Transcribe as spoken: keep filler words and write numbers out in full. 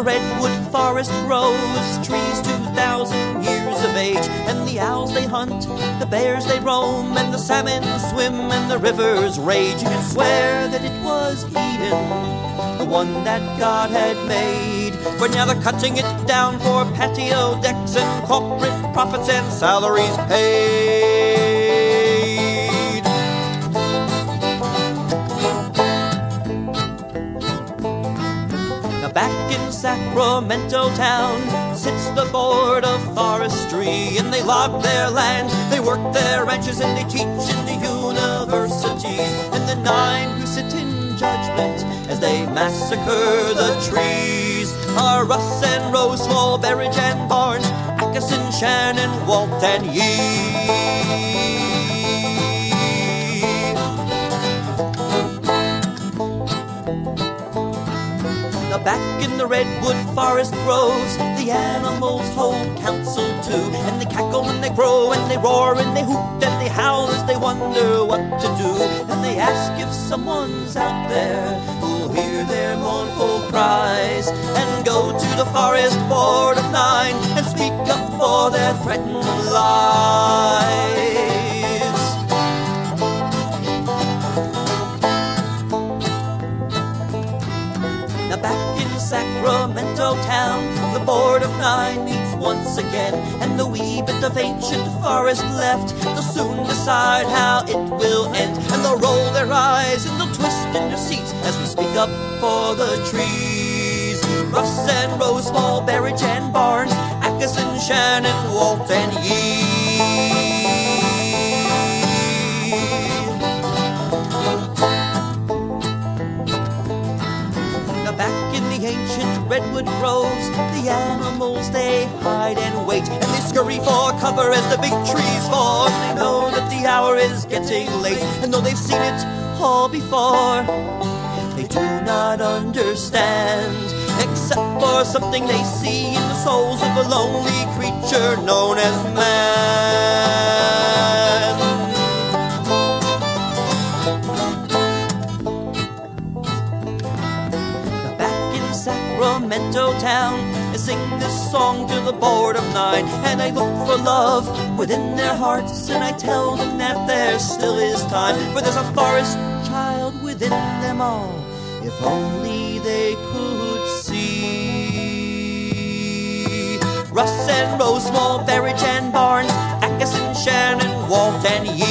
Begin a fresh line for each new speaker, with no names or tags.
redwood forest grows, trees two thousand years of age. And the owls they hunt, the bears they roam, and the salmon swim and the rivers rage. You can swear that it was Eden, the one that God had made. But now they're cutting it down for patio decks and corporate profits and salaries paid. Now back in Sacramento town sits the Board of Forestry, and they log their land, they work their ranches, and they teach in the universities. And the nine who sit in judgment as they massacre the trees are Russ and Rose, Small, Berridge and Barnes, Atkinson, Shannon, Walt and Yee. Now back in the redwood forest groves, the animals hold council too, and they cackle and they crow and they roar and they hoot and they howl as they wonder what to do. And they ask if someone's out there who'll hear their mournful cries and go to the Forest Board of Nine and speak up for their threatened lives. Now back in Sacramento town, the Board of Nine meets once again, and the wee bit of ancient forest left, they'll soon decide how it will end. And they'll roll their eyes and they'll twist in their seats as we speak up for the trees. Russ and Rose, Small, Berridge and Barnes, Atkinson, Shannon, Walt and Yee. Back in the ancient redwood groves, the animals they hide and wait, and they scurry for cover as the big trees fall. They know that the hour is getting late, and though they've seen it all before, they do not understand, except for something they see in the souls of a lonely creature known as man. Sacramento town, I sing this song to the Board of Nine, and I look for love within their hearts, and I tell them that there still is time, for there's a forest child within them all, if only they could see. Russ and Rose, Small, Berridge and Barnes, Atkinson, Shannon, Walt and Yee.